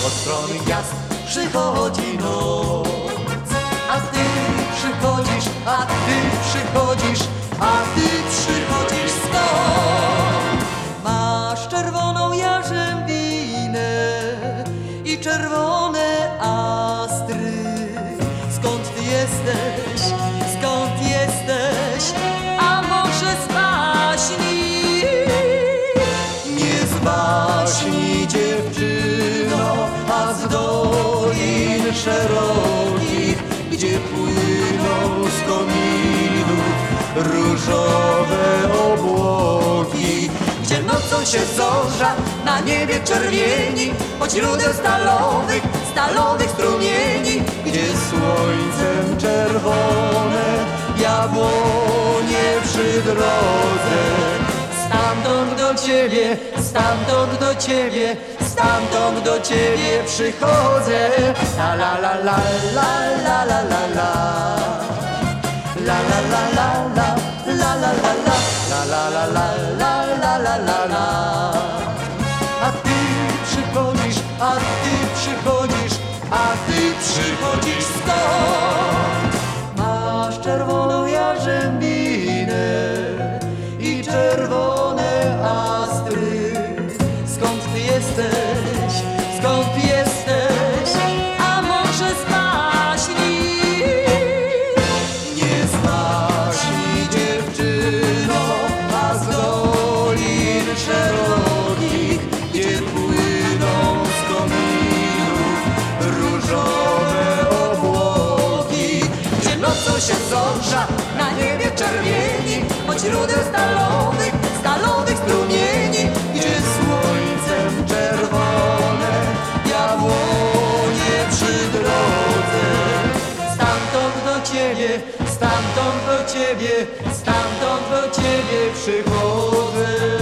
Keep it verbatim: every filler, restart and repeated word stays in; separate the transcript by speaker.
Speaker 1: od strony gwiazd przychodzi noc. A ty przychodzisz, a ty przychodzisz, a ty przychodzisz skąd? Masz czerwoną jarzębinę i czerwone astry. Skąd ty jesteś? Skąd jesteś? A może z baśni? Nie z baśni, dziewczyno, a z dolin szerokich, gdzie płyną z kominów różowe obłoki, gdzie nocą się zorza na niebie czerwieni, pod źródeł stalowych, stalowych strumieni, gdzie słońcem czerwone jabłonie przy drodze. Stamtąd do ciebie, stamtąd do ciebie, stamtąd do ciebie przychodzę. La la la la la la la la la. La la la la la la la la la. La la la la la la la la la. A ty przychodzisz, a ty przychodzisz, a ty przychodzisz skąd? Masz czerwoną jarzębinę i czerwone astry. Skąd ty jesteś? Skąd ty jesteś? A może z baśni? Nie z baśni, dziewczyno, a z dolin szerokich, gdzie płyną z kominów różowe obłoki, gdzie nocą się zorza na niebie czerwieni, pod źródeł stalowych, stalowych strumieni, gdzie słońcem czerwone jabłonie przy drodze. Stamtąd do ciebie, stamtąd do ciebie, stamtąd do ciebie przychodzę.